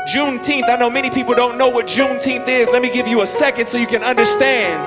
Juneteenth, I know many people don't know what Juneteenth is. Let me give you a second so you can understand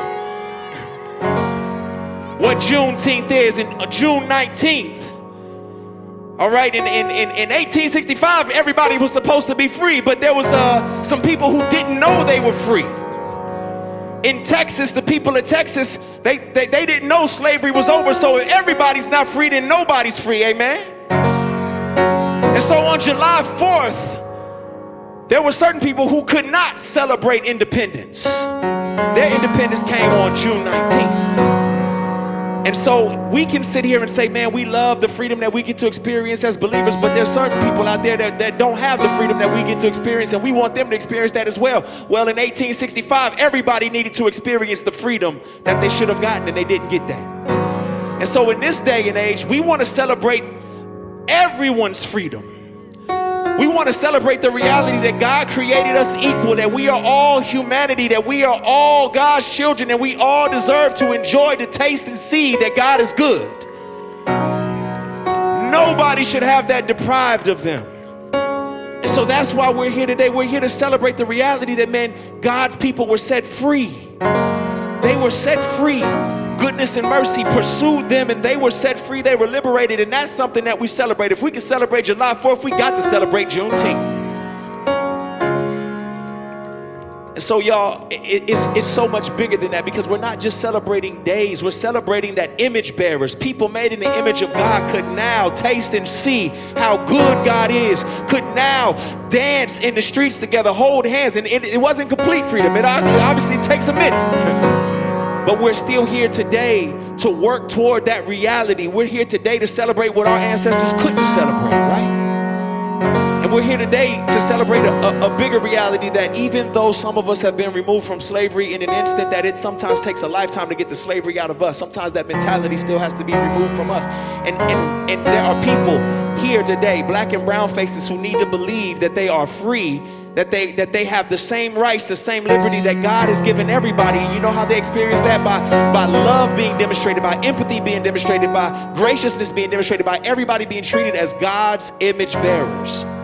what Juneteenth is. In June 19th, all right, in 1865, everybody was supposed to be free, but there was some people who didn't know they were free. In Texas, the people of Texas, they didn't know slavery was over, so if everybody's not free, then nobody's free, amen? And so on July 4th, there were certain people who could not celebrate independence. Their independence came on June 19th. And so we can sit here and say, man, we love the freedom that we get to experience as believers, but there's certain people out there that don't have the freedom that we get to experience, and we want them to experience that as well. Well, in 1865, everybody needed to experience the freedom that they should have gotten, and they didn't get that. And so in this day and age, we want to celebrate everyone's freedom. We want to celebrate the reality that God created us equal, that we are all humanity, that we are all God's children, and we all deserve to enjoy, to taste and see that God is good. Nobody should have that deprived of them. And so that's why we're here today. We're here to celebrate the reality that, man, God's people were set free. They were set free. Goodness and mercy pursued them, and they were set free. They were liberated, and that's something that we celebrate. If we can celebrate July 4th, we got to celebrate Juneteenth. And so, y'all, it's so much bigger than that, because we're not just celebrating days. We're celebrating that image bearers, people made in the image of God, could now taste and see how good God is, could now dance in the streets together, hold hands. And it wasn't complete freedom. It obviously takes a minute. But we're still here today to work toward that reality. We're here today to celebrate what our ancestors couldn't celebrate, right? And we're here today to celebrate a bigger reality, that even though some of us have been removed from slavery in an instant, that it sometimes takes a lifetime to get the slavery out of us. Sometimes that mentality still has to be removed from us. And there are people here today, black and brown faces, who need to believe that they are free, that they have the same rights, the same liberty that God has given everybody. And you know how they experience that? By love being demonstrated, by empathy being demonstrated, by graciousness being demonstrated, by everybody being treated as God's image bearers.